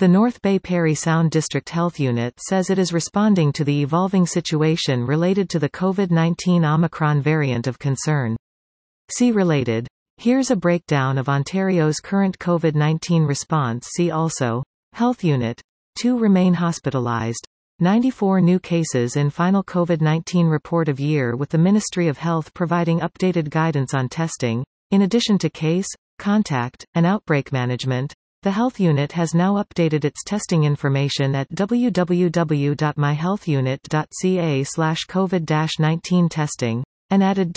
The North Bay Parry Sound District Health Unit says it is responding to the evolving situation related to the COVID-19 Omicron variant of concern. See related. Here's a breakdown of Ontario's current COVID-19 response. See also. Health Unit. 2 remain hospitalized. 94 new cases in final COVID-19 report of year, with the Ministry of Health providing updated guidance on testing. In addition to case, contact, and outbreak management, the Health Unit has now updated its testing information at www.myhealthunit.ca/COVID-19 testing, and added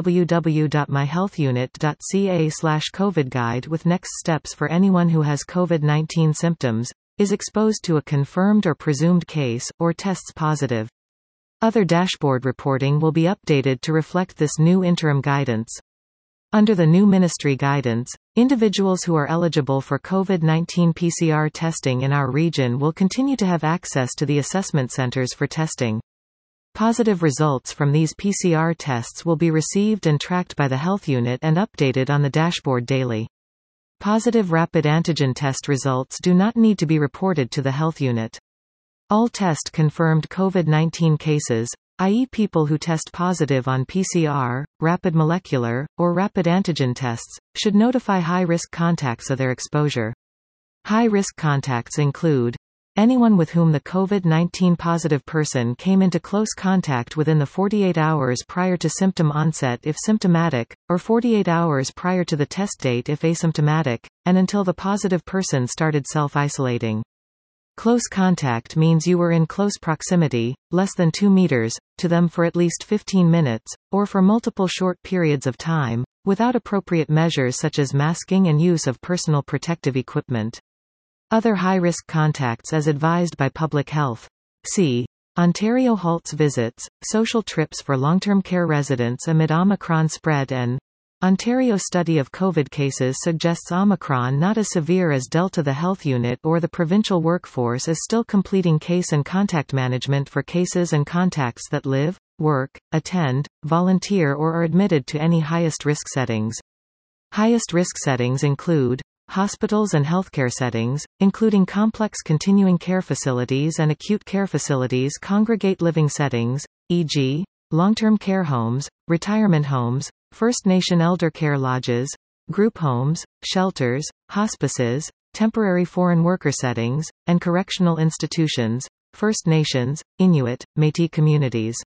www.myhealthunit.ca/COVID-guide with next steps for anyone who has COVID-19 symptoms, is exposed to a confirmed or presumed case, or tests positive. Other dashboard reporting will be updated to reflect this new interim guidance. Under the new ministry guidance, individuals who are eligible for COVID-19 PCR testing in our region will continue to have access to the assessment centers for testing. Positive results from these PCR tests will be received and tracked by the Health Unit and updated on the dashboard daily. Positive rapid antigen test results do not need to be reported to the Health Unit. All test-confirmed COVID-19 cases, i.e. people who test positive on PCR, rapid molecular, or rapid antigen tests, should notify high-risk contacts of their exposure. High-risk contacts include anyone with whom the COVID-19 positive person came into close contact within the 48 hours prior to symptom onset if symptomatic, or 48 hours prior to the test date if asymptomatic, and until the positive person started self-isolating. Close contact means you were in close proximity, less than 2 meters, to them for at least 15 minutes, or for multiple short periods of time, without appropriate measures such as masking and use of personal protective equipment. Other high-risk contacts as advised by Public Health. C. Ontario halts visits, social trips for long-term care residents amid Omicron spread, and Ontario study of COVID cases suggests Omicron not as severe as Delta. The Health Unit or the provincial workforce is still completing case and contact management for cases and contacts that live, work, attend, volunteer or are admitted to any highest risk settings. Highest risk settings include hospitals and healthcare settings, including complex continuing care facilities and acute care facilities, congregate living settings, e.g., long-term care homes, retirement homes, First Nation elder care lodges, group homes, shelters, hospices, temporary foreign worker settings, and correctional institutions, First Nations, Inuit, Métis communities.